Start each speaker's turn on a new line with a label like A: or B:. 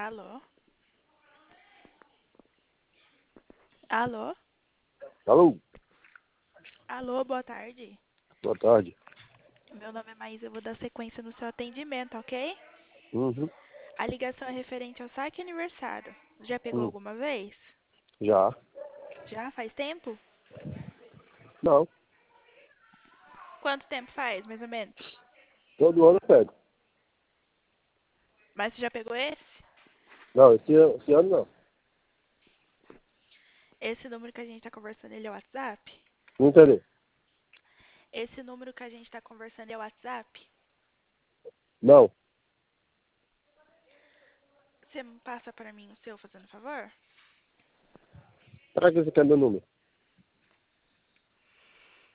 A: Alô? Alô?
B: Alô,
A: Alô, boa tarde.
B: boa tarde.
A: Meu nome é Maísa, eu vou dar sequência no seu atendimento, ok?
B: Uhum,
A: A ligação é referente ao saque aniversário. Já pegou
B: hum,
A: alguma vez?
B: já.
A: Já? Faz tempo?
B: Não,
A: Quanto tempo faz, mais ou menos?
B: todo ano eu pego.
A: Mas você já pegou esse?
B: Não, esse ano não.
A: Esse número que a gente está conversando, ele é o WhatsApp?
B: Não entendi.
A: Esse número que a gente está conversando é o WhatsApp?
B: Não,
A: Você passa para mim o seu, fazendo favor?
B: pra que você quer meu número?